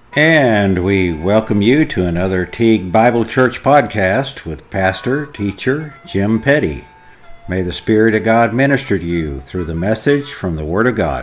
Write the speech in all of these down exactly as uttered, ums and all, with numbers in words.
And we welcome you to another Teague Bible Church podcast with Pastor, Teacher Jim Petty. May the Spirit of God minister to you through the message from the Word of God.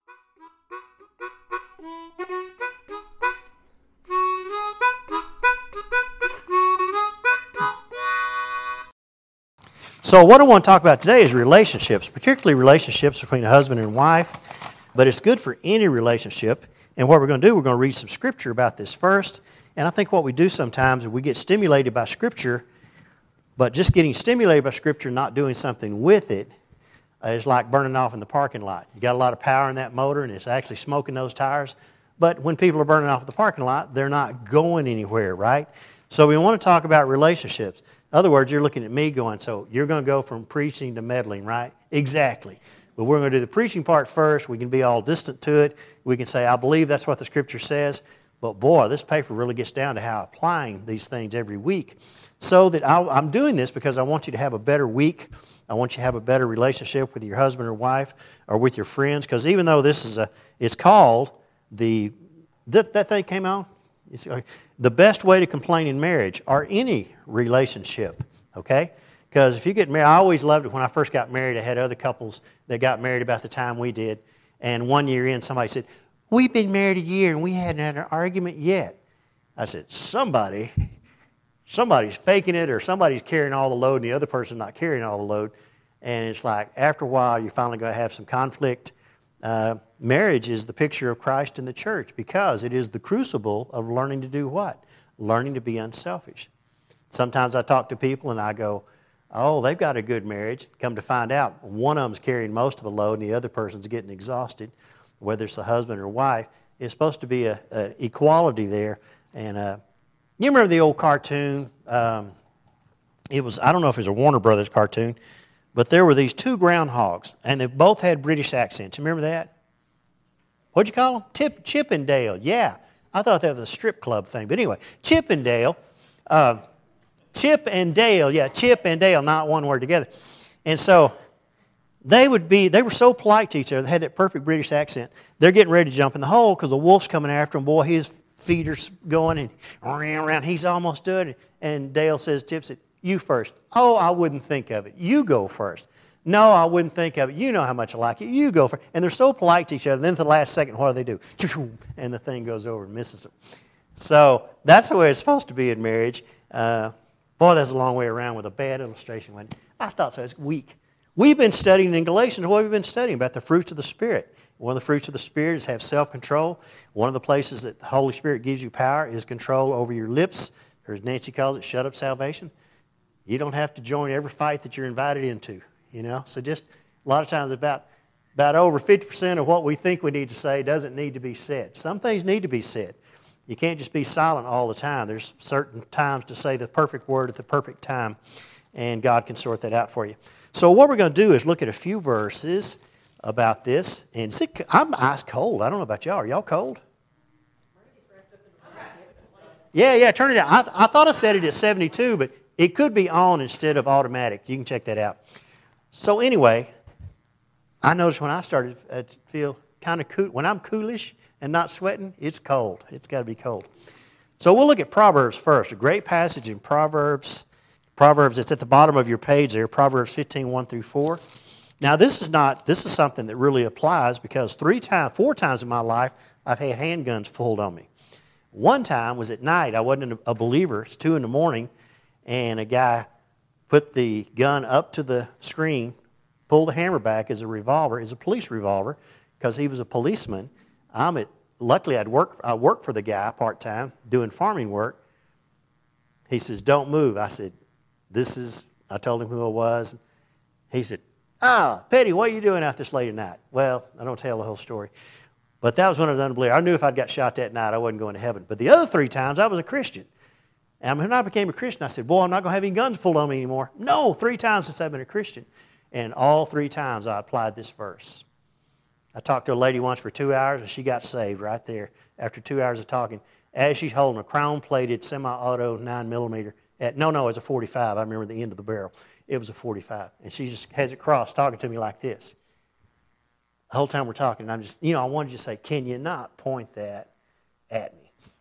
So what I want to talk about today is relationships, particularly relationships between a husband and wife, but it's good for any relationship. And what we're going to do, we're going to read some Scripture about this first. And I think what we do sometimes is we get stimulated by Scripture, but just getting stimulated by Scripture, not doing something with it, uh, is like burning off in the parking lot. You got a lot of power in that motor, and it's actually smoking those tires. But when people are burning off in the parking lot, they're not going anywhere, right? So we want to talk about relationships. In other words, you're looking at me going, so you're going to go from preaching to meddling, right? Exactly. But we're going to do the preaching part first. We can be all distant to it. We can say, I believe that's what the Scripture says. But boy, this paper really gets down to how applying these things every week. So that I'll, I'm doing this because I want you to have a better week. I want you to have a better relationship with your husband or wife or with your friends. Because even though this is a, it's called the, that, that thing came out? The best way to complain in marriage or any relationship, okay? Because if you get married, I always loved it when I first got married. I had other couples that got married about the time we did. And one year in, somebody said, we've been married a year and we hadn't had an argument yet. I said, somebody, somebody's faking it or somebody's carrying all the load and the other person's not carrying all the load. And it's like, after a while, you're finally going to have some conflict. Uh, marriage is the picture of Christ in the church because it is the crucible of learning to do what? Learning to be unselfish. Sometimes I talk to people and I go, oh, they've got a good marriage. Come to find out, one of them's carrying most of the load and the other person's getting exhausted, whether it's the husband or wife. It's supposed to be a, a equality there. And uh, you remember the old cartoon? Um, it was, I don't know if it was a Warner Brothers cartoon, but there were these two groundhogs, and they both had British accents. You remember that? What'd you call them? Tip, Chip and Dale. Yeah. I thought that was a strip club thing. But anyway, Chip and Dale. Uh, Chip and Dale, yeah, Chip and Dale, not one word together. And so they would be, they were so polite to each other. They had that perfect British accent. They're getting ready to jump in the hole because the wolf's coming after him. Boy, his feet are going and around, around. He's almost done. And Dale says, Chip said, you first. Oh, I wouldn't think of it. You go first. No, I wouldn't think of it. You know how much I like you. You go first. And they're so polite to each other. Then at the last second, what do they do? And the thing goes over and misses them. So that's the way it's supposed to be in marriage. Uh, Boy, that's a long way around with a bad illustration. I thought so. It's weak. We've been studying in Galatians. What have we been studying? About the fruits of the Spirit. One of the fruits of the Spirit is have self-control. One of the places that the Holy Spirit gives you power is control over your lips. Or as Nancy calls it, shut up salvation. You don't have to join every fight that you're invited into. You know, so just a lot of times about, about over fifty percent of what we think we need to say doesn't need to be said. Some things need to be said. You can't just be silent all the time. There's certain times to say the perfect word at the perfect time, and God can sort that out for you. So what we're going to do is look at a few verses about this. And see, I'm ice cold. I don't know about y'all. Are y'all cold? Yeah, yeah, turn it down. I, I thought I set it at seventy-two, but it could be on instead of automatic. You can check that out. So anyway, I noticed when I started to feel kind of cool, when I'm coolish and not sweating, it's cold. It's got to be cold. So we'll look at Proverbs first, a great passage in Proverbs. Proverbs, it's at the bottom of your page there, Proverbs fifteen, one through four. Now this is not, this is something that really applies because three times, four times in my life, I've had handguns pulled on me. One time was at night. I wasn't a believer. It's two in the morning, and a guy put the gun up to the screen, pulled the hammer back as a revolver, as a police revolver, because he was a policeman. I'm at, luckily I'd work, I worked for the guy part-time doing farming work. He says, don't move. I said, this is, I told him who I was. He said, ah, Petty, what are you doing out this late at night? Well, I don't tell the whole story. But that was when I was an unbeliever. I knew if I'd got shot that night, I wasn't going to heaven. But the other three times, I was a Christian. And when I became a Christian, I said, boy, I'm not going to have any guns pulled on me anymore. No, three times since I've been a Christian. And all three times I applied this verse. I talked to a lady once for two hours, and she got saved right there after two hours of talking. As she's holding a crown-plated semi-auto nine millimeter. At, no, no, it was a forty-five. I remember the end of the barrel. It was a forty-five. And she just has it crossed talking to me like this. The whole time we're talking, I'm just, you know, I wanted to say, can you not point that at me?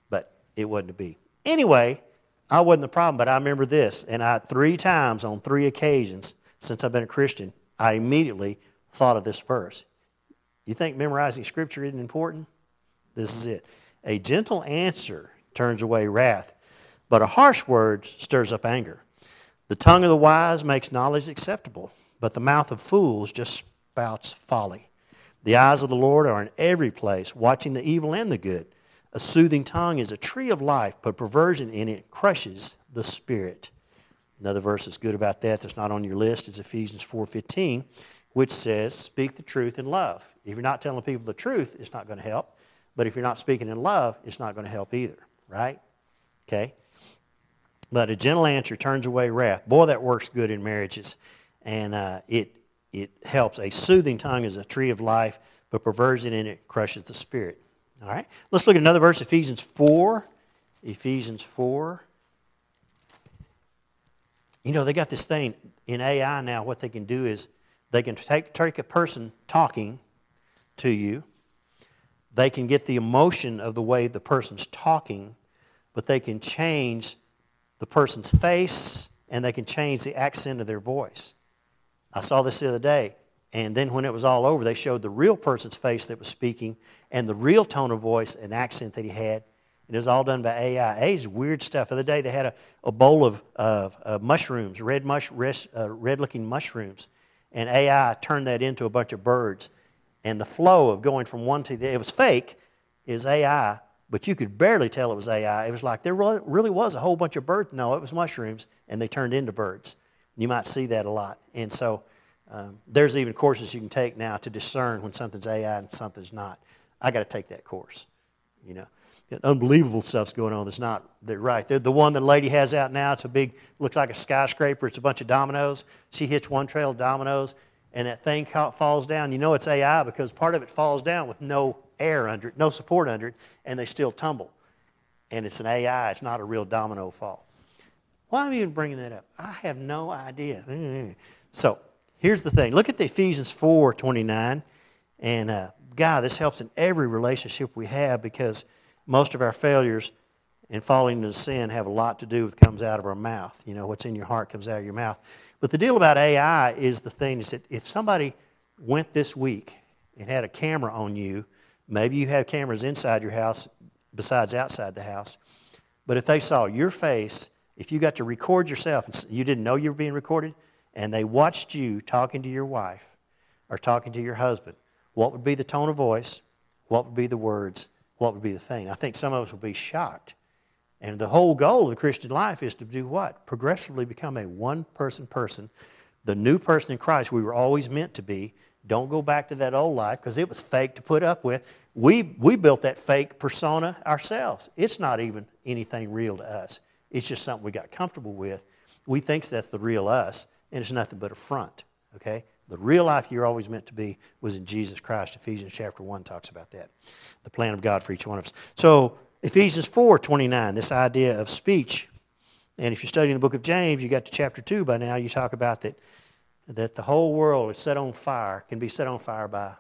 it wasn't to be. Anyway, I wasn't the problem, but I remember this, and I three times on three occasions since I've been a Christian, I immediately thought of this verse. You think memorizing Scripture isn't important? This is it. A gentle answer turns away wrath, but a harsh word stirs up anger. The tongue of the wise makes knowledge acceptable, but the mouth of fools just spouts folly. The eyes of the Lord are in every place, watching the evil and the good. A soothing tongue is a tree of life, but perversion in it crushes the spirit. Another verse that's good about that that's not on your list is Ephesians four fifteen, which says, speak the truth in love. If you're not telling people the truth, it's not going to help. But if you're not speaking in love, it's not going to help either, right? Okay? But a gentle answer turns away wrath. Boy, that works good in marriages. And uh, it it helps. A soothing tongue is a tree of life, but perversion in it crushes the spirit. All right? Let's look at another verse, Ephesians four. Ephesians four. You know, they got this thing in A I now. What they can do is they can take, take a person talking to you. They can get the emotion of the way the person's talking, but they can change the person's face and they can change the accent of their voice. I saw this the other day, and then when it was all over, they showed the real person's face that was speaking and the real tone of voice and accent that he had, and it was all done by A I. A I is weird stuff. The other day, they had a, a bowl of, of, of mushrooms, red mush, uh, red-looking mushrooms, and A I turned that into a bunch of birds. And the flow of going from one to the other, it was fake, is A I, but you could barely tell it was A I. It was like there really was a whole bunch of birds. No, it was mushrooms, and they turned into birds. You might see that a lot. And so um, there's even courses you can take now to discern when something's A I and something's not. I got to take that course. You know, unbelievable stuff's going on that's not they're right. They're the one the lady has out now, it's a big, looks like a skyscraper. It's a bunch of dominoes. She hits one trail of dominoes, and that thing falls down. You know it's A I because part of it falls down with no air under it, no support under it, and they still tumble. And it's an A I. It's not a real domino fall. Why am I even bringing that up? I have no idea. So here's the thing. Look at the Ephesians four twenty-nine. And, uh, God, this helps in every relationship we have because most of our failures in falling into sin have a lot to do with what comes out of our mouth. You know, what's in your heart comes out of your mouth. But the deal about A I is the thing is that if somebody went this week and had a camera on you, maybe you have cameras inside your house besides outside the house, but if they saw your face, if you got to record yourself and you didn't know you were being recorded, and they watched you talking to your wife or talking to your husband, what would be the tone of voice? What would be the words? What would be the thing? I think some of us would be shocked. And the whole goal of the Christian life is to do what? Progressively become a one-person person, the new person in Christ we were always meant to be. Don't go back to that old life because it was fake to put up with. We, we built that fake persona ourselves. It's not even anything real to us. It's just something we got comfortable with. We think that's the real us, and it's nothing but a front, okay? The real life you're always meant to be was in Jesus Christ. Ephesians chapter one talks about that, the plan of God for each one of us. So Ephesians four twenty-nine, this idea of speech. And if you're studying the book of James, you got to chapter two by now, you talk about that, that the whole world is set on fire, can be set on fire by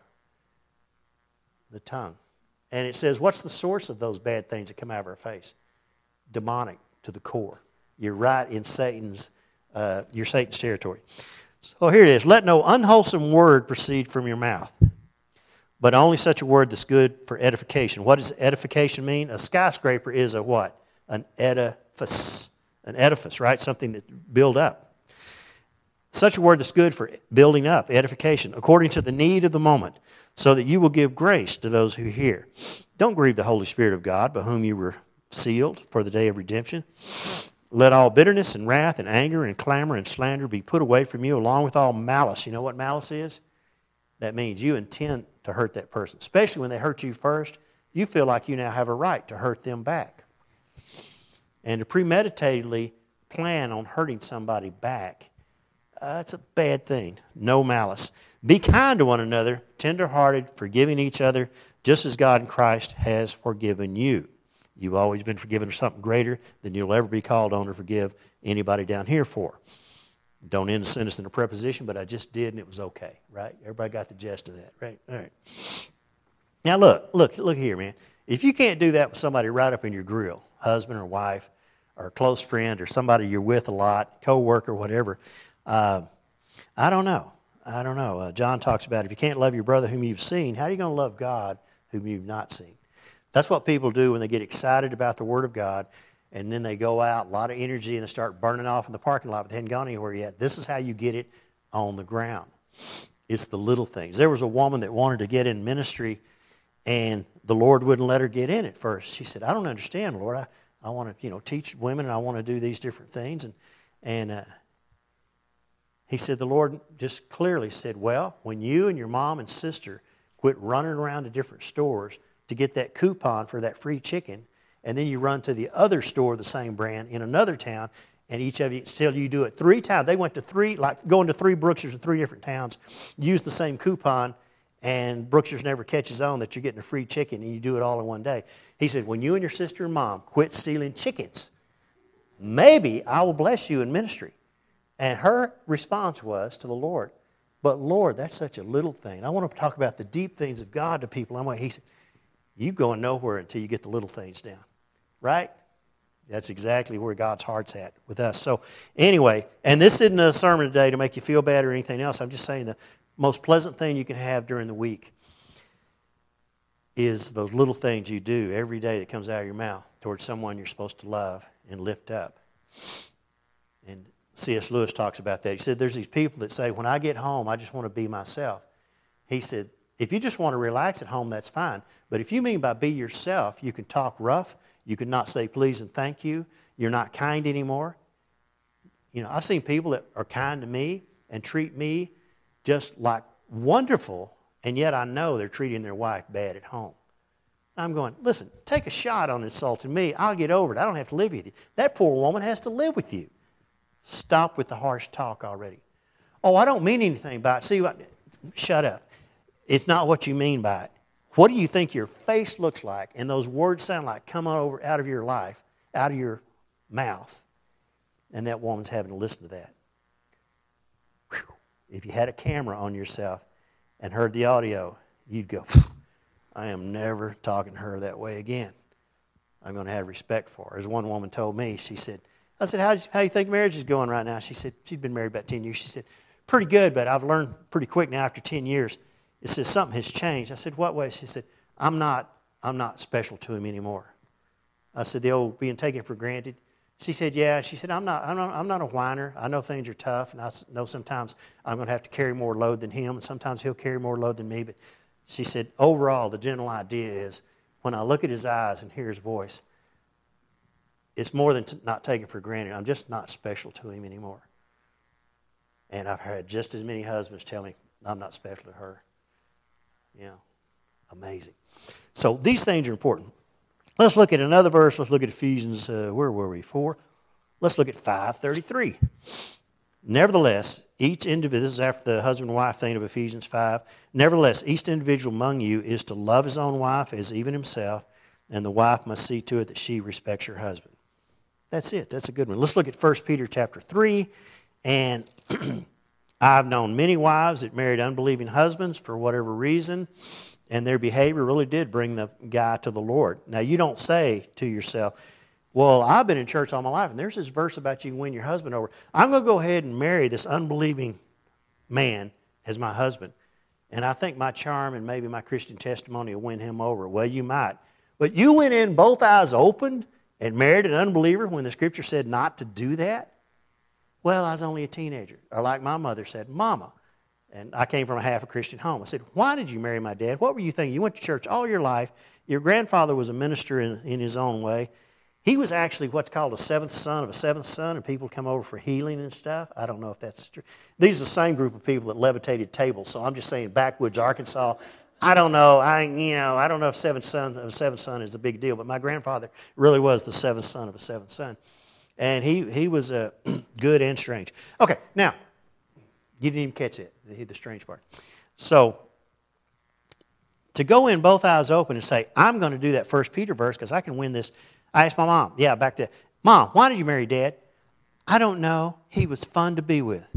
the tongue. And it says, what's the source of those bad things that come out of our face? Demonic to the core. You're right in Satan's, uh, your Satan's territory. So here it is. Let no unwholesome word proceed from your mouth, but only such a word that's good for edification. What does edification mean? A skyscraper is a what? An edifice. An edifice, right? Something that build up. Such a word that's good for building up, edification, according to the need of the moment, so that you will give grace to those who hear. Don't grieve the Holy Spirit of God, by whom you were sealed for the day of redemption. Let all bitterness and wrath and anger and clamor and slander be put away from you, along with all malice. You know what malice is? That means you intend to hurt that person, especially when they hurt you first. You feel like you now have a right to hurt them back. And to premeditatedly plan on hurting somebody back, uh, that's a bad thing. No malice. Be kind to one another, tender-hearted, forgiving each other, just as God in Christ has forgiven you. You've always been forgiven for something greater than you'll ever be called on to forgive anybody down here for. Don't end the sentence in a preposition, but I just did and it was okay, right? Everybody got the gist of that, right? All right. Now look, look, look here, man. If you can't do that with somebody right up in your grill, husband or wife or a close friend or somebody you're with a lot, co-worker, whatever, uh, I don't know. I don't know. Uh, John talks about if you can't love your brother whom you've seen, how are you going to love God whom you've not seen? That's what people do when they get excited about the Word of God, and then they go out, a lot of energy, and they start burning off in the parking lot, but they hadn't gone anywhere yet. This is how you get it on the ground. It's the little things. There was a woman that wanted to get in ministry, and the Lord wouldn't let her get in at first. She said, I don't understand, Lord. I, I want to, you know, teach women, and I want to do these different things. And, and uh, he said, the Lord just clearly said, well, when you and your mom and sister quit running around to different stores to get that coupon for that free chicken, and then you run to the other store, the same brand, in another town, and each of you, still you do it three times. They went to three, like going to three Brookshire's in three different towns, use the same coupon, and Brookshire's never catches on that you're getting a free chicken, and you do it all in one day. He said, when you and your sister and mom quit stealing chickens, maybe I will bless you in ministry. And her response was to the Lord, but Lord, that's such a little thing. I want to talk about the deep things of God to people. I'm like, he said, you going nowhere until you get the little things down, right? That's exactly where God's heart's at with us. So anyway, and this isn't a sermon today to make you feel bad or anything else. I'm just saying the most pleasant thing you can have during the week is those little things you do every day that comes out of your mouth towards someone you're supposed to love and lift up. And C S Lewis talks about that. He said there's these people that say, when I get home, I just want to be myself. He said, if you just want to relax at home, that's fine. But if you mean by be yourself, you can talk rough, you can not say please and thank you, you're not kind anymore. You know, I've seen people that are kind to me and treat me just like wonderful, and yet I know they're treating their wife bad at home. I'm going, listen, take a shot on insulting me. I'll get over it. I don't have to live with you. That poor woman has to live with you. Stop with the harsh talk already. Oh, I don't mean anything by it. See, what? Shut up. It's not what you mean by it. What do you think your face looks like and those words sound like coming over out of your life, out of your mouth? And that woman's having to listen to that. Whew. If you had a camera on yourself and heard the audio, you'd go, I am never talking to her that way again. I'm going to have respect for her. As one woman told me, she said, I said, how do you, how do you think marriage is going right now? She said, she'd been married about ten years. She said, pretty good, but I've learned pretty quick now after ten years. It says something has changed. I said, what way? She said, I'm not, I'm not special to him anymore. I said, the old being taken for granted. She said, yeah. She said, I'm not, I'm not, I'm not a whiner. I know things are tough, and I know sometimes I'm going to have to carry more load than him, and sometimes he'll carry more load than me. But she said, overall, the general idea is when I look at his eyes and hear his voice, it's more than t- not taken for granted. I'm just not special to him anymore. And I've had just as many husbands tell me, I'm not special to her. You know, amazing. So these things are important. Let's look at another verse. Let's look at Ephesians, uh, where were we? Four. Let's look at five thirty-three. Nevertheless, each individual, this is after the husband and wife thing of Ephesians five. Nevertheless, each individual among you is to love his own wife as even himself, and the wife must see to it that she respects her husband. That's it. That's a good one. Let's look at First Peter chapter three. And I've known many wives that married unbelieving husbands for whatever reason, and their behavior really did bring the guy to the Lord. Now, you don't say to yourself, well, I've been in church all my life, and there's this verse about you can win your husband over. I'm going to go ahead and marry this unbelieving man as my husband, and I think my charm and maybe my Christian testimony will win him over. Well, you might. But you went in both eyes open and married an unbeliever when the Scripture said not to do that? Well, I was only a teenager. Or like my mother said, Mama. And I came from a half a Christian home. I said, why did you marry my dad? What were you thinking? You went to church all your life. Your grandfather was a minister in, in his own way. He was actually what's called a seventh son of a seventh son, and people come over for healing and stuff. I don't know if that's true. These are the same group of people that levitated tables. So I'm just saying backwoods Arkansas. I don't know. I you know I don't know if seventh son of a seventh son is a big deal, but my grandfather really was the seventh son of a seventh son. And he, he was uh, good and strange. Okay, now, you didn't even catch it, the, the strange part. So, to go in both eyes open and say, I'm going to do that First Peter verse because I can win this. I asked my mom, yeah, back to, Mom, why did you marry Dad? I don't know. He was fun to be with.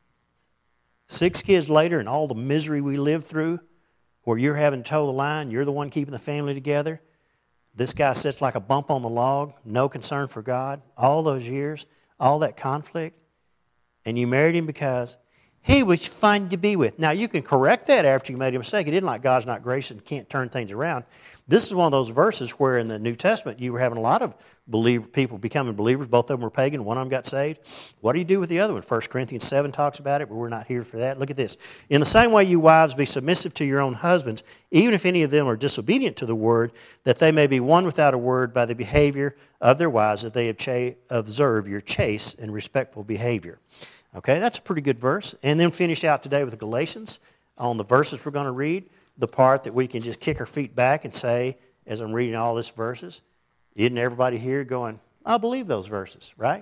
Six kids later and all the misery we lived through, where you're having to toe the line, you're the one keeping the family together. This guy sits like a bump on the log, no concern for God, all those years, all that conflict, and you married him because he was fun to be with. Now, you can correct that after you made a mistake. It isn't like God's not gracious and can't turn things around. This is one of those verses where in the New Testament you were having a lot of believer, people becoming believers. Both of them were pagan. One of them got saved. What do you do with the other one? First Corinthians seven talks about it, but we're not here for that. Look at this. In the same way, you wives, be submissive to your own husbands, even if any of them are disobedient to the word, that they may be won without a word by the behavior of their wives, that they observe your chaste and respectful behavior. Okay, that's a pretty good verse. And then finish out today with Galatians on the verses we're going to read. The part that we can just kick our feet back and say, as I'm reading all these verses, isn't everybody here going, I believe those verses, right?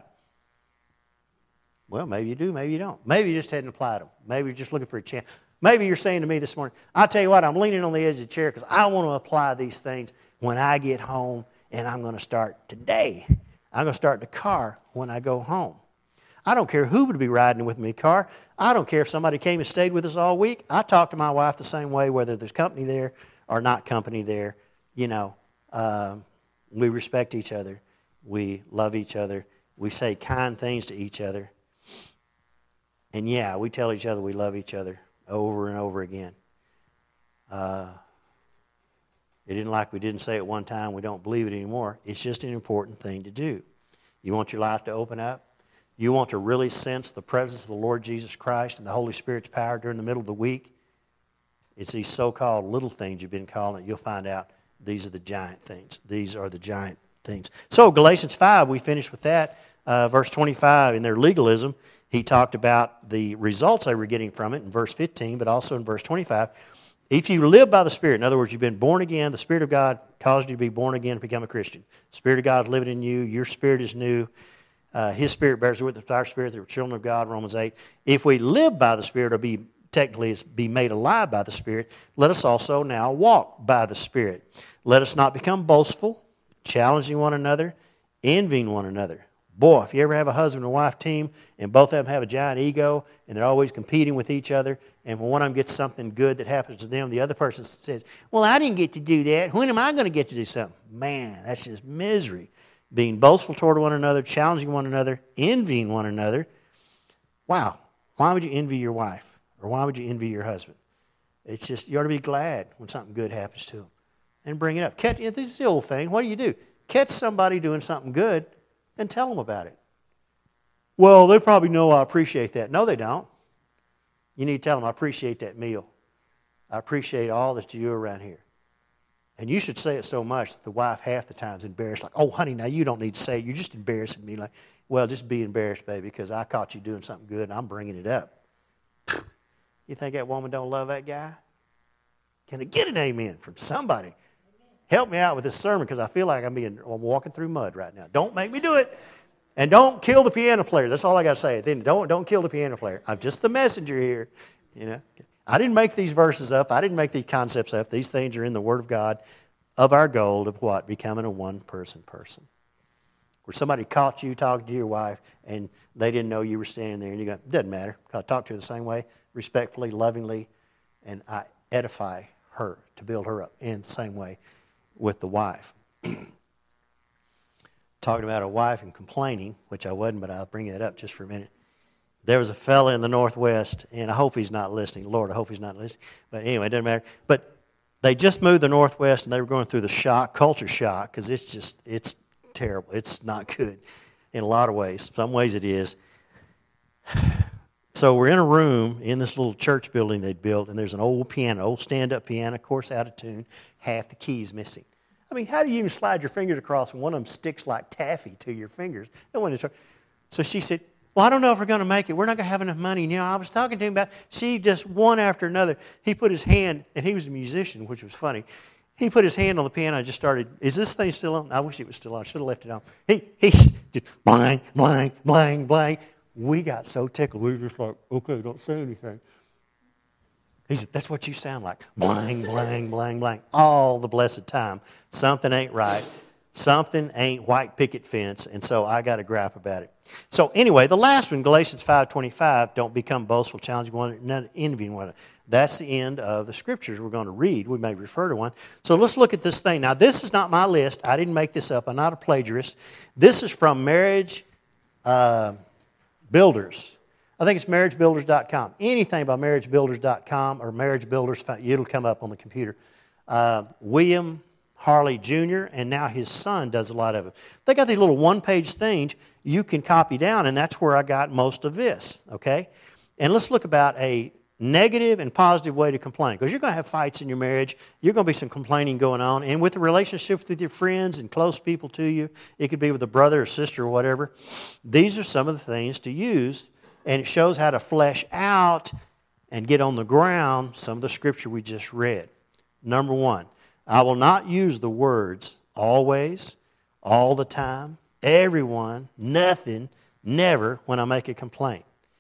Well, maybe you do, maybe you don't. Maybe you just hadn't applied them. Maybe you're just looking for a chance. Maybe you're saying to me this morning, I'll tell you what, I'm leaning on the edge of the chair because I want to apply these things when I get home, and I'm going to start today. I'm going to start the car when I go home. I don't care who would be riding with me in the car. I don't care if somebody came and stayed with us all week. I talk to my wife the same way, whether there's company there or not company there. You know, uh, we respect each other. We love each other. We say kind things to each other. And yeah, we tell each other we love each other over and over again. Uh, it isn't like we didn't say it one time, we don't believe it anymore. It's just an important thing to do. You want your life to open up? You want to really sense the presence of the Lord Jesus Christ and the Holy Spirit's power during the middle of the week? It's these so-called little things you've been calling it. You'll find out these are the giant things. These are the giant things. So Galatians five, we finished with that. Uh, verse twenty-five, in their legalism, he talked about the results they were getting from it in verse fifteen, but also in verse twenty-five. If you live by the Spirit, in other words, you've been born again, the Spirit of God caused you to be born again and become a Christian. The Spirit of God is living in you. Your spirit is new. Uh, his Spirit bears witness with our spirit that we're children of God, Romans eight. If we live by the Spirit, or be technically is be made alive by the Spirit, let us also now walk by the Spirit. Let us not become boastful, challenging one another, envying one another. Boy, if you ever have a husband and wife team and both of them have a giant ego and they're always competing with each other, and when one of them gets something good that happens to them, the other person says, well, I didn't get to do that. When am I going to get to do something? Man, that's just misery. Being boastful toward one another, challenging one another, envying one another. Wow, why would you envy your wife? Or why would you envy your husband? It's just, you ought to be glad when something good happens to them. And bring it up. Catch, this is the old thing. What do you do? Catch somebody doing something good and tell them about it. Well, they probably know I appreciate that. No, they don't. You need to tell them, I appreciate that meal. I appreciate all that you do around here. And you should say it so much that the wife half the time is embarrassed. Like, oh, honey, now you don't need to say it. You're just embarrassing me. Like, well, just be embarrassed, baby, because I caught you doing something good and I'm bringing it up. You think that woman don't love that guy? Can I get an amen from somebody? Help me out with this sermon because I feel like I'm being I'm walking through mud right now. Don't make me do it. And don't kill the piano player. That's all I got to say. Then don't, don't kill the piano player. I'm just the messenger here. You know. I didn't make these verses up. I didn't make these concepts up. These things are in the Word of God of our goal of what? Becoming a one-person person. Where somebody caught you talking to your wife and they didn't know you were standing there and you go, it doesn't matter. I talk to her the same way, respectfully, lovingly, and I edify her to build her up in the same way with the wife. Talking about a wife and complaining, which I wasn't, but I'll bring it up just for a minute. There was a fella in the Northwest, and I hope he's not listening. Lord, I hope he's not listening. But anyway, it doesn't matter. But they just moved the Northwest, and they were going through the shock, culture shock, because it's just, it's terrible. It's not good in a lot of ways. Some ways it is. So we're in a room in this little church building they'd built, and there's an old piano, old stand-up piano, of course, out of tune, half the keys missing. I mean, how do you even slide your fingers across and one of them sticks like taffy to your fingers? So she said, well, I don't know if we're going to make it. We're not going to have enough money. And, you know, I was talking to him about, she just one after another. He put his hand, and he was a musician, which was funny. He put his hand on the piano and just started, is this thing still on? I wish it was still on. I should have left it on. He, he did blang, blang, blang, blang. We got so tickled. We were just like, okay, don't say anything. He said, that's what you sound like. Blang, blang, blang, blang. All the blessed time. Something ain't right. Something ain't white picket fence, and so I got to gripe about it. So anyway, the last one, Galatians five twenty-five, don't become boastful, challenging one another, envying one another. That's the end of the scriptures we're going to read. We may refer to one. So let's look at this thing. Now, this is not my list. I didn't make this up. I'm not a plagiarist. This is from Marriage uh, Builders. I think it's marriage builders dot com. Anything by marriage builders dot com or Marriage Builders, it'll come up on the computer. Uh, William Harley Junior, and now his son does a lot of it. They got these little one-page things you can copy down, and that's where I got most of this, okay? And let's look about a negative and positive way to complain, because you're going to have fights in your marriage. You're going to be some complaining going on, and with the relationships with your friends and close people to you, it could be with a brother or sister or whatever. These are some of the things to use, and it shows how to flesh out and get on the ground some of the scripture we just read. Number one, I will not use the words always, all the time, everyone, nothing, never when I make a complaint.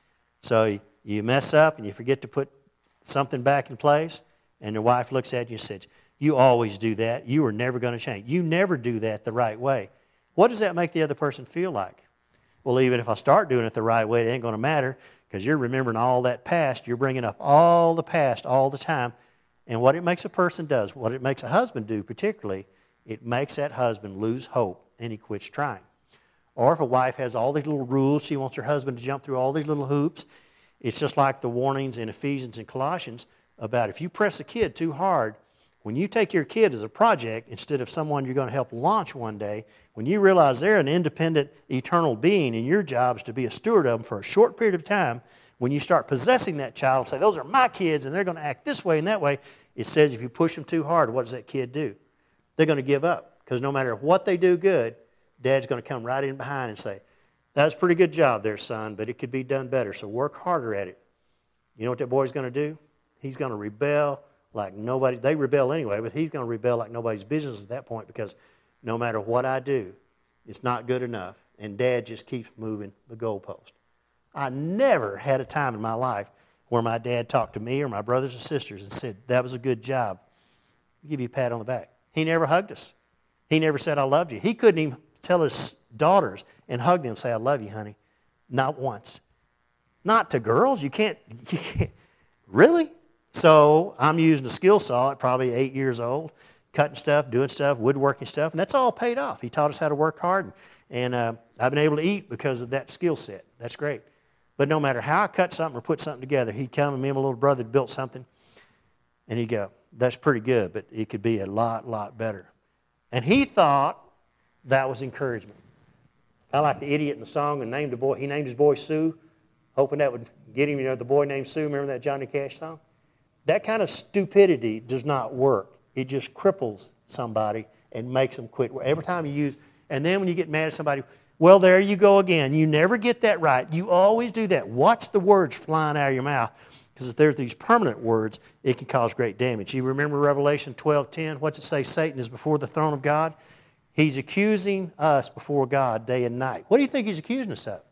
So you mess up and you forget to put something back in place, and your wife looks at you and says, you always do that. You are never going to change. You never do that the right way. What does that make the other person feel like? Well, even if I start doing it the right way, it ain't going to matter, because you're remembering all that past. You're bringing up all the past all the time. And what it makes a person does, what it makes a husband do particularly, it makes that husband lose hope, and he quits trying. Or if a wife has all these little rules, she wants her husband to jump through all these little hoops. It's just like the warnings in Ephesians and Colossians about if you press a kid too hard, when you take your kid as a project instead of someone you're going to help launch one day, when you realize they're an independent, eternal being and your job is to be a steward of them for a short period of time, when you start possessing that child and say, those are my kids and they're going to act this way and that way, it says if you push them too hard, what does that kid do? They're going to give up, because no matter what they do good, Dad's going to come right in behind and say, that's a pretty good job there, son, but it could be done better, so work harder at it. You know what that boy's going to do? He's going to rebel like nobody. They rebel anyway, but he's going to rebel like nobody's business at that point, because no matter what I do, it's not good enough, and Dad just keeps moving the goalpost. I never had a time in my life where my dad talked to me or my brothers and sisters and said, that was a good job. I'll give you a pat on the back. He never hugged us. He never said, I loved you. He couldn't even tell his daughters and hug them and say, I love you, honey. Not once. Not to girls. You can't, you can't. Really? So I'm using a skill saw at probably eight years old, cutting stuff, doing stuff, woodworking stuff, and that's all paid off. He taught us how to work hard, and, and uh, I've been able to eat because of that skill set. That's great. But no matter how I cut something or put something together, he'd come and me and my little brother had built something, and he'd go, that's pretty good, but it could be a lot, lot better. And he thought that was encouragement. I like the idiot in the song and named the boy, he named his boy Sue, hoping that would get him, you know, the boy named Sue, remember that Johnny Cash song? That kind of stupidity does not work. It just cripples somebody and makes them quit. Every time you use, and then when you get mad at somebody, well, there you go again. You never get that right. You always do that. Watch the words flying out of your mouth, because if there's these permanent words, it can cause great damage. You remember Revelation twelve ten? What's it say? Satan is before the throne of God. He's accusing us before God day and night. What do you think he's accusing us of?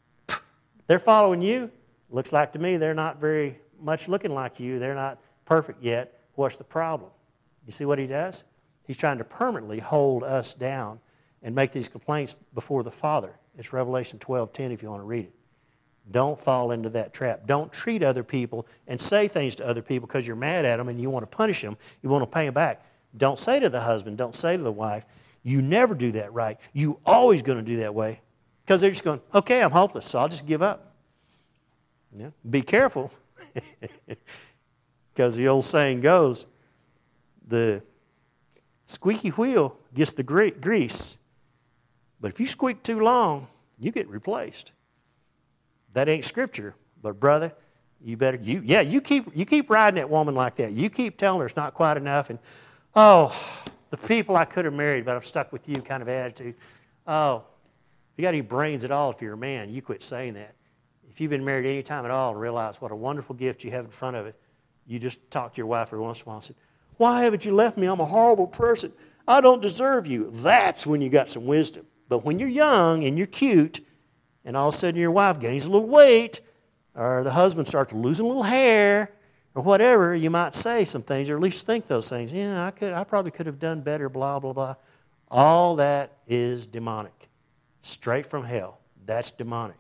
They're following you. Looks like to me they're not very much looking like you. They're not perfect yet. What's the problem? You see what he does? He's trying to permanently hold us down and make these complaints before the Father. It's Revelation twelve ten if you want to read it. Don't fall into that trap. Don't treat other people and say things to other people because you're mad at them and you want to punish them. You want to pay them back. Don't say to the husband, don't say to the wife, you never do that right. You always going to do that way, because they're just going, okay, I'm hopeless, so I'll just give up. Yeah. Be careful, because the old saying goes, the squeaky wheel gets the grease, but if you squeak too long, you get replaced. That ain't scripture, but brother, you better, you yeah, you keep you keep riding that woman like that. You keep telling her it's not quite enough, and oh, the people I could have married, but I'm stuck with you kind of attitude. Oh, if you got any brains at all, if you're a man, you quit saying that. If you've been married any time at all and realize what a wonderful gift you have in front of it, you just talk to your wife every once in a while and say, why haven't you left me? I'm a horrible person. I don't deserve you. That's when you got some wisdom. But when you're young and you're cute, and all of a sudden your wife gains a little weight, or the husband starts losing a little hair, or whatever, you might say some things, or at least think those things. Yeah, I could, I probably could have done better, blah, blah, blah. All that is demonic. Straight from hell. That's demonic.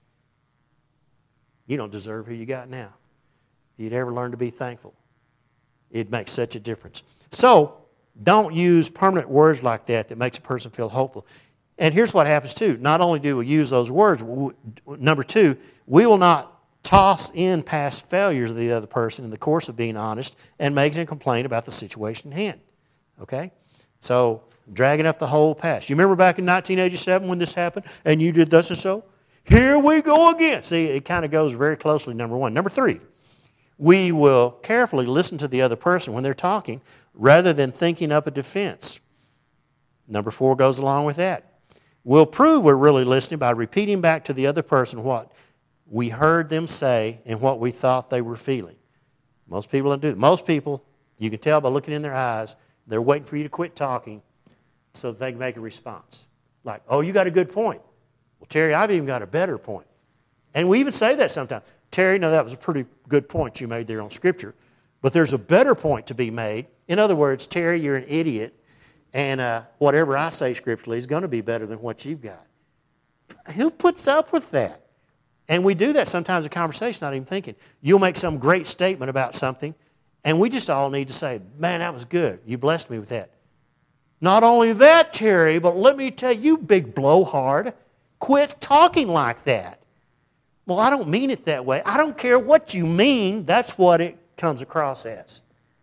You don't deserve who you got now. If you'd ever learn to be thankful, it makes such a difference. So, don't use permanent words like that that makes a person feel hopeful. And here's what happens too. Not only do we use those words, number two, we will not toss in past failures of the other person in the course of being honest and making a complaint about the situation at hand. Okay? So, dragging up the whole past. You remember back in nineteen eighty-seven when this happened and you did this and so? Here we go again. See, it kind of goes very closely, number one. Number three, we will carefully listen to the other person when they're talking rather than thinking up a defense. Number four goes along with that. We'll prove we're really listening by repeating back to the other person what we heard them say and what we thought they were feeling. Most people don't do that. Most people, you can tell by looking in their eyes, they're waiting for you to quit talking so that they can make a response. Like, oh, you got a good point. Well, Terry, I've even got a better point. And we even say that sometimes. Terry, no, that was a pretty good point you made there on Scripture, but there's a better point to be made. In other words, Terry, you're an idiot, and uh, whatever I say scripturally is going to be better than what you've got. Who puts up with that? And we do that sometimes in conversation, not even thinking. You'll make some great statement about something, and we just all need to say, man, that was good. You blessed me with that. Not only that, Terry, but let me tell you, big blowhard, quit talking like that. Well, I don't mean it that way. I don't care what you mean. That's what it comes across as.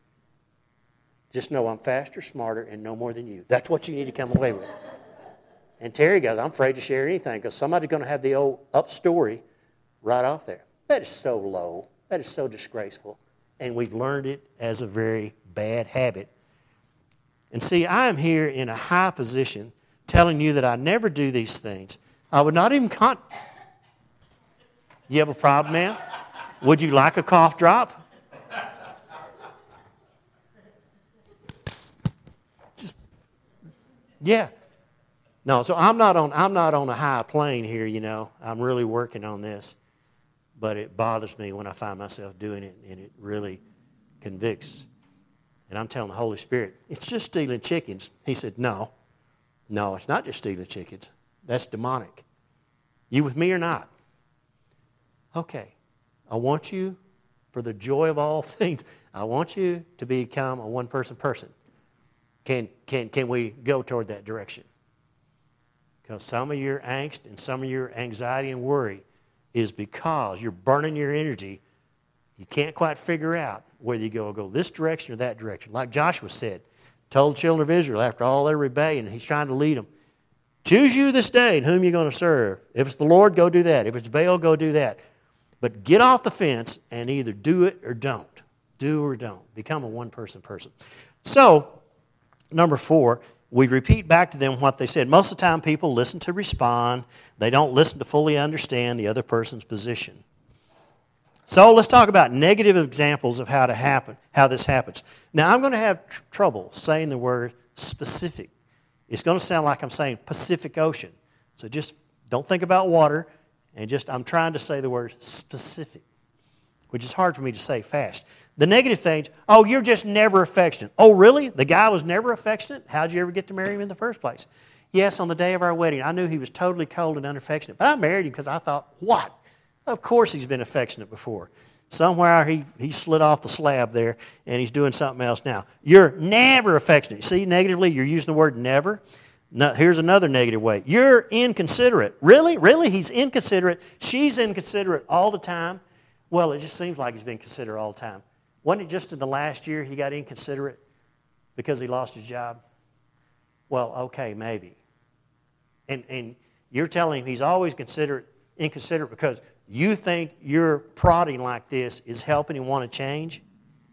Just know I'm faster, smarter, and no more than you. That's what you need to come away with. And Terry goes, I'm afraid to share anything because somebody's going to have the old up story right off there. That is so low. That is so disgraceful. And we've learned it as a very bad habit. And see, I am here in a high position telling you that I never do these things. I would not even con... You have a problem, man? Would you like a cough drop? Just, yeah. No, so I'm not on I'm not on a high plane here, you know. I'm really working on this. But it bothers me when I find myself doing it, and it really convicts. And I'm telling the Holy Spirit, it's just stealing chickens. He said, no. No, it's not just stealing chickens. That's demonic. You with me or not? Okay. I want you, for the joy of all things, I want you to become a one-person person. Can, can, can we go toward that direction? Because some of your angst and some of your anxiety and worry is because you're burning your energy. You can't quite figure out whether you go, go this direction or that direction. Like Joshua said, told the children of Israel after all their rebellion, he's trying to lead them, choose you this day and whom you're going to serve. If it's the Lord, go do that. If it's Baal, go do that. But get off the fence and either do it or don't. Do or don't. Become a one-person person. So, number four, we repeat back to them what they said. Most of the time people listen to respond. They don't listen to fully understand the other person's position. So let's talk about negative examples of how to happen, how this happens. Now I'm going to have tr- trouble saying the word specific. It's going to sound like I'm saying Pacific Ocean. So just don't think about water, and just I'm trying to say the word specific, which is hard for me to say fast. The negative things, oh, you're just never affectionate. Oh, really? The guy was never affectionate? How'd you ever get to marry him in the first place? Yes, on the day of our wedding, I knew he was totally cold and unaffectionate, but I married him because I thought, what? Of course he's been affectionate before. Somewhere he, he slid off the slab there, and he's doing something else now. You're never affectionate. See, negatively, you're using the word never. No, here's another negative way. You're inconsiderate. Really? Really? He's inconsiderate. She's inconsiderate all the time. Well, it just seems like he's been considerate all the time. Wasn't it just in the last year he got inconsiderate because he lost his job? Well, okay, maybe. And, and you're telling him he's always considerate, inconsiderate because you think your prodding like this is helping him want to change?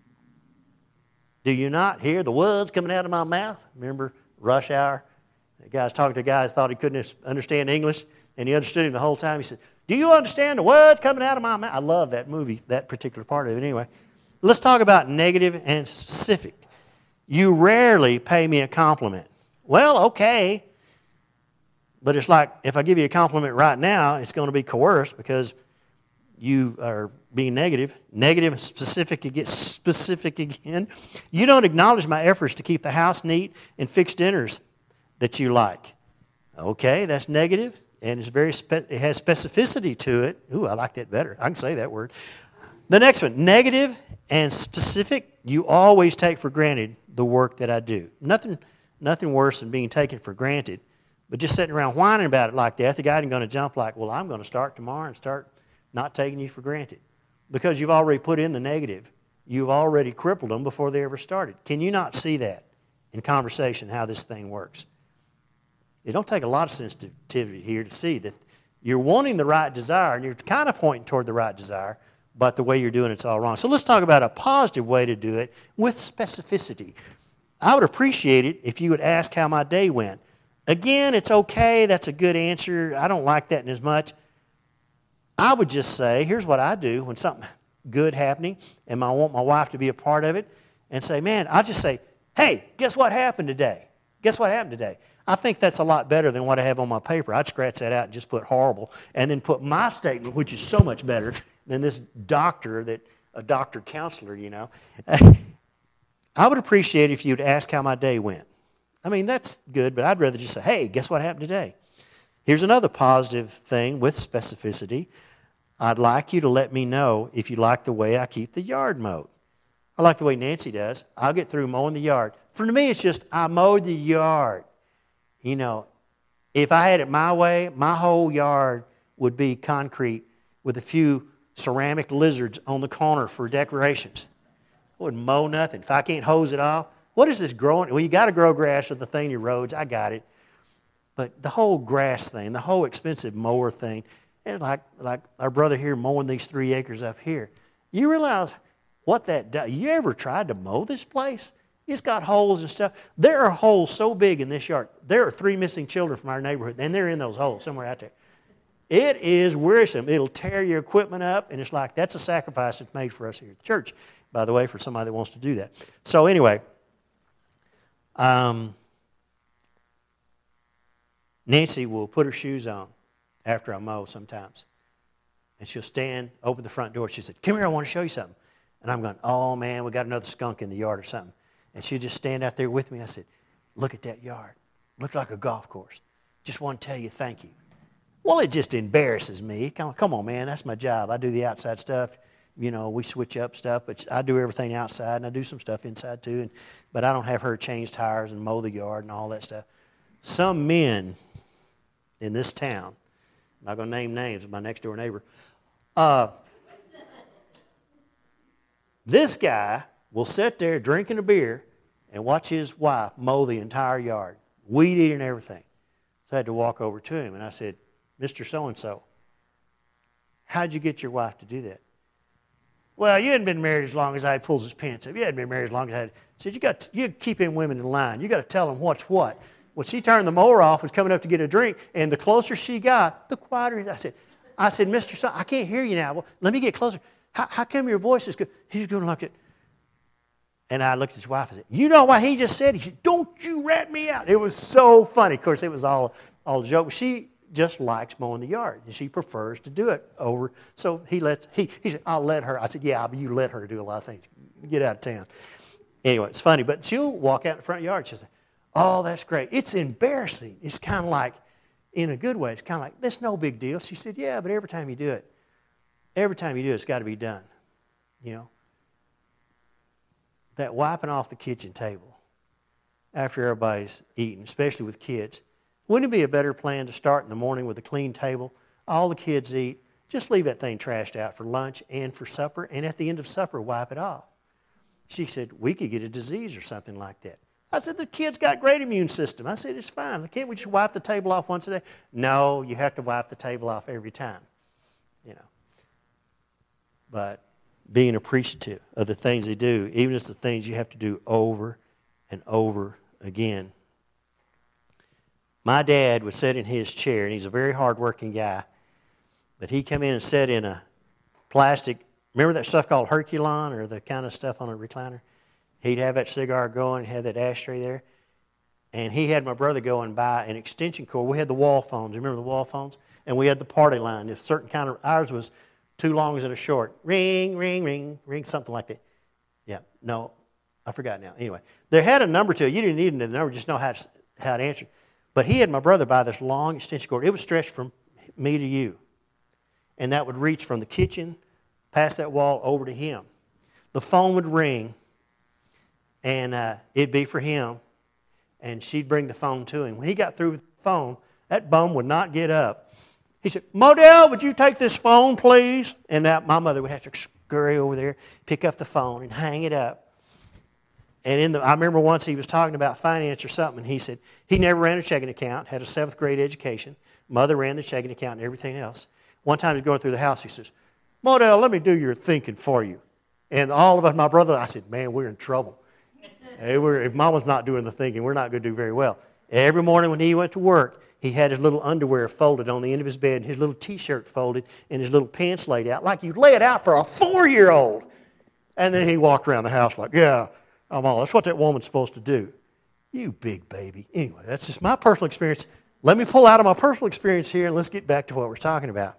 Do you not hear the words coming out of my mouth? Remember Rush Hour? The guy's talking to guys thought he couldn't understand English, and he understood him the whole time. He said, do you understand the words coming out of my mouth? I love that movie, that particular part of it anyway. Let's talk about negative and specific. You rarely pay me a compliment. Well, okay. But it's like if I give you a compliment right now, it's going to be coerced because you are being negative. Negative and specific again, specific again. You don't acknowledge my efforts to keep the house neat and fix dinners. that you like. Okay, that's negative, and it's very spe- it has specificity to it. Ooh, I like that better. I can say that word. The next one, negative and specific. You always take for granted the work that I do. Nothing, nothing worse than being taken for granted. But just sitting around whining about it like that, the guy ain't going to jump like, well, I'm going to start tomorrow and start not taking you for granted. Because you've already put in the negative. You've already crippled them before they ever started. Can you not see that in conversation, how this thing works? It don't take a lot of sensitivity here to see that you're wanting the right desire, and you're kind of pointing toward the right desire, but the way you're doing it's all wrong. So let's talk about a positive way to do it with specificity. I would appreciate it if you would ask how my day went. Again, it's okay. That's a good answer. I don't like that as much. I would just say, here's what I do when something good happening and I want my wife to be a part of it, and say, man, I'll just say, hey, guess what happened today? Guess what happened today? I think that's a lot better than what I have on my paper. I'd scratch that out and just put horrible, and then put my statement, which is so much better than this doctor, that a doctor counselor, you know. I would appreciate it if you'd ask how my day went. I mean, that's good, but I'd rather just say, hey, guess what happened today? Here's another positive thing with specificity. I'd like you to let me know if you like the way I keep the yard mowed. I like the way Nancy does. I'll get through mowing the yard. For me, it's just I mowed the yard. You know, if I had it my way, my whole yard would be concrete with a few ceramic lizards on the corner for decorations. I wouldn't mow nothing. If I can't hose it off, what is this growing? Well, you got to grow grass with the thing in your roads. I got it. But the whole grass thing, the whole expensive mower thing, and like like our brother here mowing these three acres up here, you realize what that does? You ever tried to mow this place? It's got holes and stuff. There are holes so big in this yard. There are three missing children from our neighborhood, and they're in those holes somewhere out there. It is wearisome. It'll tear your equipment up, and it's like that's a sacrifice that's made for us here at the church, by the way, for somebody that wants to do that. So anyway, um, Nancy will put her shoes on after I mow sometimes. And she'll stand, open the front door. She said, come here, I want to show you something. And I'm going, oh, man, we got another skunk in the yard or something. And she'll just stand out there with me. I said, look at that yard. Looks like a golf course. Just want to tell you thank you. Well, it just embarrasses me. Come, come on, man, that's my job. I do the outside stuff. You know, we switch up stuff, but I do everything outside, and I do some stuff inside too. And, but I don't have her change tires and mow the yard and all that stuff. Some men in this town, I'm not going to name names of my next-door neighbor, uh, this guy will sit there drinking a beer and watch his wife mow the entire yard, weed eating and everything. So I had to walk over to him, and I said, Mister So-and-so, how'd you get your wife to do that? Well, you hadn't been married as long as I. Pulls his pants up. You hadn't been married as long as I had. I said, you got to, you keep in women in line. You got to tell them what's what. When she turned the mower off, was coming up to get a drink, and the closer she got, the quieter. I said, I said, Mister Son, I can't hear you now. Well, let me get closer. How, how come your voice is good? He's going to look at. And I looked at his wife and said, you know what he just said? He said, don't you rat me out. It was so funny. Of course, it was all, all a joke. She just likes mowing the yard, and she prefers to do it over. So he lets, he, he said, I'll let her. I said, yeah, but you let her do a lot of things. Get out of town. Anyway, it's funny. But she'll walk out in the front yard. She'll say, oh, that's great. It's embarrassing. It's kind of like, in a good way, it's kind of like, that's no big deal. She said, yeah, but every time you do it, every time you do it, it's got to be done. You know? That wiping off the kitchen table after everybody's eating, especially with kids. Wouldn't it be a better plan to start in the morning with a clean table? All the kids eat. Just leave that thing trashed out for lunch and for supper, and at the end of supper, wipe it off. She said, we could get a disease or something like that. I said, the kid's got great immune system. I said, it's fine. Can't we just wipe the table off once a day? No, you have to wipe the table off every time. You know. But being appreciative of the things they do, even if it's the things you have to do over and over again. My dad would sit in his chair, and he's a very hard-working guy, but he'd come in and sit in a plastic, remember that stuff called Herculon, or the kind of stuff on a recliner? He'd have that cigar going, have that ashtray there, and he had my brother go and buy an extension cord. We had the wall phones, remember the wall phones? And we had the party line. If certain kind of, ours was two longs and a short. Ring, ring, ring, ring, something like that. Yeah, no, I forgot now. Anyway, there had a number to it. You didn't need the number, just know how to, how to answer. But he had my brother buy this long extension cord. It would stretch from me to you. And that would reach from the kitchen, past that wall, over to him. The phone would ring, and uh, it'd be for him, and she'd bring the phone to him. When he got through with the phone, that bum would not get up. He said, Modell, would you take this phone, please? And that, my mother would have to scurry over there, pick up the phone, and hang it up. And in the, I remember once he was talking about finance or something, and he said he never ran a checking account, had a seventh grade education. Mother ran the checking account and everything else. One time he was going through the house, he says, Modell, let me do your thinking for you. And all of us, my brother, I said, man, we're in trouble. Hey, we're, if Mama's not doing the thinking, we're not going to do very well. Every morning when he went to work, he had his little underwear folded on the end of his bed, and his little T-shirt folded, and his little pants laid out, like you'd lay it out for a four-year-old. And then he walked around the house like, yeah, I'm all, that's what that woman's supposed to do. You big baby. Anyway, that's just my personal experience. Let me pull out of my personal experience here, and let's get back to what we're talking about.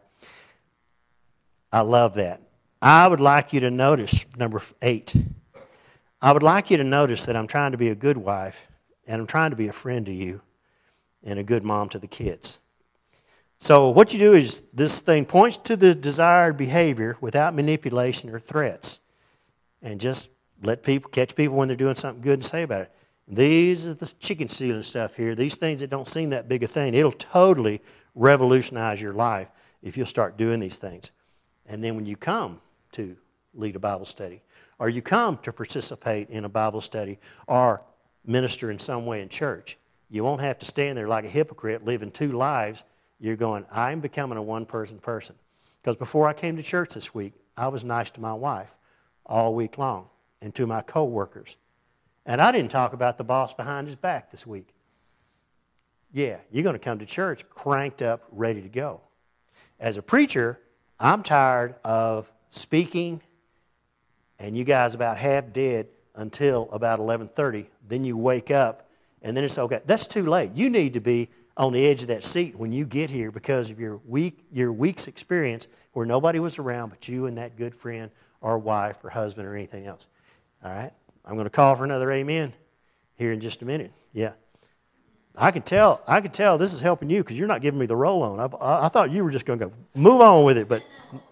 I love that. I would like you to notice, number eight, I would like you to notice that I'm trying to be a good wife, and I'm trying to be a friend to you, and a good mom to the kids. So what you do is this thing points to the desired behavior without manipulation or threats, and just let people catch people when they're doing something good and say about it. These are the chicken stealing stuff here. These things that don't seem that big a thing. It'll totally revolutionize your life if you'll start doing these things. And then when you come to lead a Bible study, or you come to participate in a Bible study, or minister in some way in church, you won't have to stand there like a hypocrite living two lives. You're going, I'm becoming a one-person person. Because before I came to church this week, I was nice to my wife all week long and to my co-workers. And I didn't talk about the boss behind his back this week. Yeah, you're going to come to church cranked up, ready to go. As a preacher, I'm tired of speaking, and you guys about half dead until about eleven thirty. Then you wake up, and then it's okay. That's too late. You need to be on the edge of that seat when you get here because of your week, your week's experience where nobody was around but you and that good friend or wife or husband or anything else. All right? I'm going to call for another amen here in just a minute. Yeah. I can tell, I can tell this is helping you because you're not giving me the roll on. I, I thought you were just going to go, move on with it, but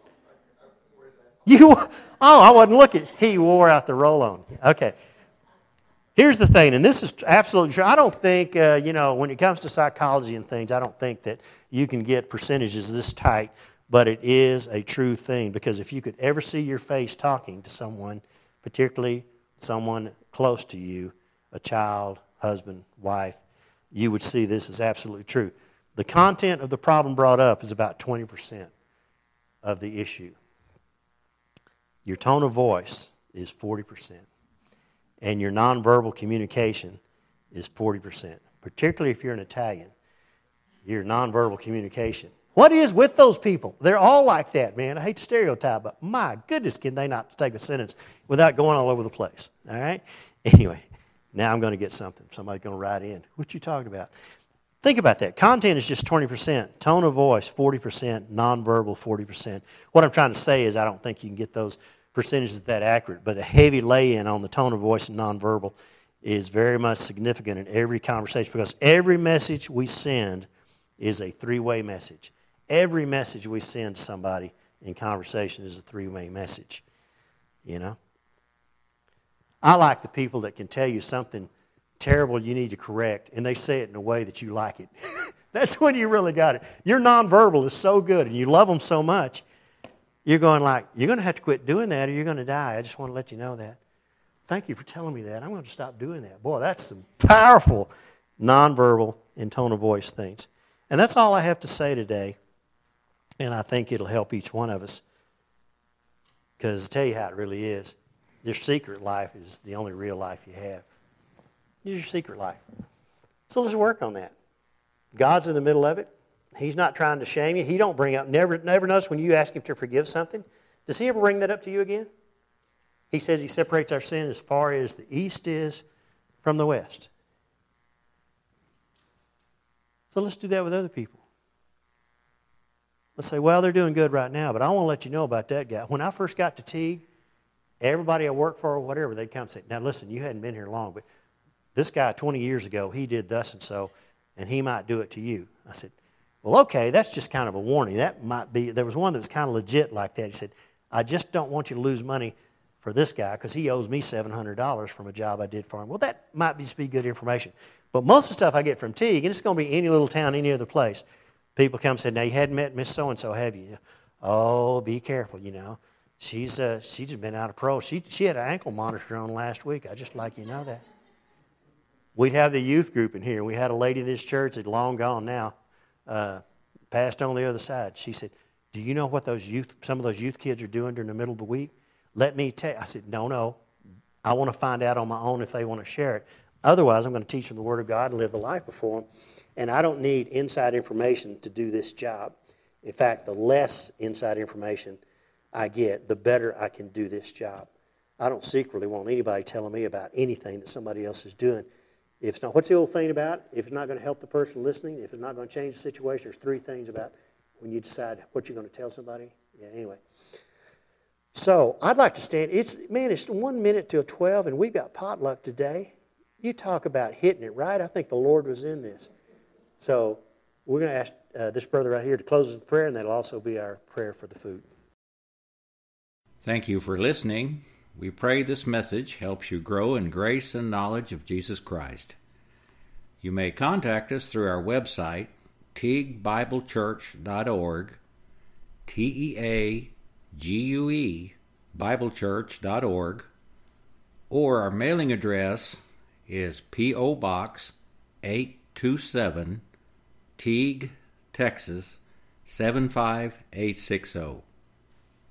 you, oh, I wasn't looking. He wore out the roll on. Okay. Here's the thing, and this is absolutely true. I don't think, uh, you know, when it comes to psychology and things, I don't think that you can get percentages this tight, but it is a true thing because if you could ever see your face talking to someone, particularly someone close to you, a child, husband, wife, you would see this is absolutely true. The content of the problem brought up is about twenty percent of the issue. Your tone of voice is forty percent. And your nonverbal communication is forty percent. Particularly if you're an Italian, your nonverbal communication. What is with those people? They're all like that, man. I hate to stereotype, but my goodness, can they not take a sentence without going all over the place? All right? Anyway, now I'm going to get something. Somebody's going to write in. What you talking about? Think about that. Content is just twenty percent. Tone of voice, forty percent. Nonverbal, forty percent. What I'm trying to say is I don't think you can get those percentages that accurate, but a heavy lay-in on the tone of voice and nonverbal is very much significant in every conversation because every message we send is a three-way message. Every message we send to somebody in conversation is a three-way message, you know? I like the people that can tell you something terrible you need to correct, and they say it in a way that you like it. That's when you really got it. Your nonverbal is so good, and you love them so much, you're going like, you're going to have to quit doing that or you're going to die. I just want to let you know that. Thank you for telling me that. I'm going to stop doing that. Boy, that's some powerful nonverbal and tone of voice things. And that's all I have to say today. And I think it'll help each one of us. Because I'll tell you how it really is. Your secret life is the only real life you have. It's your secret life. So let's work on that. God's in the middle of it. He's not trying to shame you. He don't bring up, never, never notice when you ask him to forgive something. Does he ever bring that up to you again? He says he separates our sin as far as the east is from the west. So let's do that with other people. Let's say, well, they're doing good right now, but I want to let you know about that guy. When I first got to Teague, everybody I worked for or whatever, they'd come and say, now listen, you hadn't been here long, but this guy twenty years ago, he did thus and so, and he might do it to you. I said, well, okay, that's just kind of a warning. That might be, there was one that was kind of legit like that. He said, I just don't want you to lose money for this guy because he owes me seven hundred dollars from a job I did for him. Well, that might just be good information. But most of the stuff I get from Teague, and it's going to be any little town, any other place, people come and say, now you hadn't met Miss So-and-so, have you? Oh, be careful, you know. She's uh, she's just been out of pro. She, she had an ankle monitor on last week. I just like you to know that. We'd have the youth group in here. We had a lady in this church that's long gone now, uh, passed on the other side. She said, do you know what those youth, some of those youth kids are doing during the middle of the week? Let me tell you. I said, no, no. I want to find out on my own if they want to share it. Otherwise, I'm going to teach them the Word of God and live the life before them. And I don't need inside information to do this job. In fact, the less inside information I get, the better I can do this job. I don't secretly want anybody telling me about anything that somebody else is doing. If it's not, what's the old thing about? If it's not going to help the person listening, if it's not going to change the situation, there's three things about when you decide what you're going to tell somebody. Yeah, anyway. So I'd like to stand. It's man, it's one minute till twelve, and we've got potluck today. You talk about hitting it right. I think the Lord was in this. So we're going to ask uh, this brother right here to close us in prayer, and that'll also be our prayer for the food. Thank you for listening. We pray this message helps you grow in grace and knowledge of Jesus Christ. You may contact us through our website, teague bible church dot org, T E A G U E, bible church dot org, or our mailing address is P O. Box eight two seven, Teague, Texas seven five eight six zero.